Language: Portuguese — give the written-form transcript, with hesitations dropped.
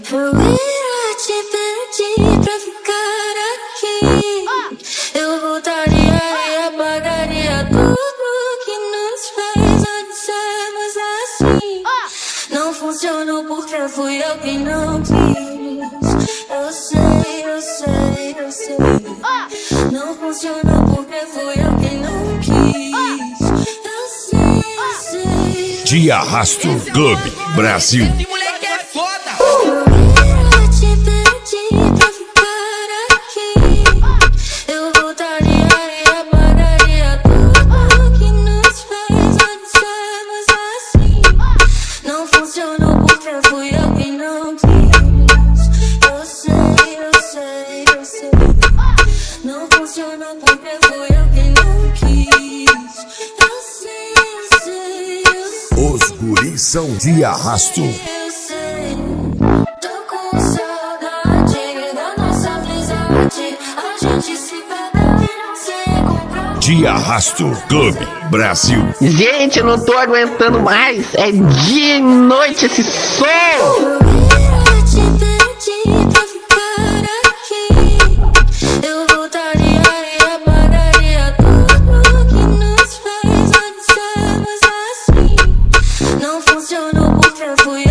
Eu ia te pedir pra ficar aqui. Eu voltaria e apagaria tudo que nos fez antes sermos assim. Não funcionou porque fui eu que não quis. Eu sei, eu sei, eu sei. Não funcionou porque fui eu que não quis. Eu sei, eu sei. De Arrasto Club Brasil. Esse moleque é foda. Eu ia te pedir pra ficar aqui. Eu voltaria e apagaria tudo que nos fez antes sermos assim. Não funcionou porque fui eu que não quis. Eu sei, eu sei, eu sei. Não funcionou porque fui eu que não quis. Eu sei, eu sei, eu sei. Os guris são de Arrasto. Eu sei, tô com saudade da nossa amizade. A gente se perdeu e não se encontrou. De Arrasto Club Brasil. Gente, eu não tô aguentando mais. É dia e noite esse som. Eu ia te pedir pra ficar aqui. Eu voltaria e apagaria tudo que nos fez antes sermos assim. Não funcionou porque fui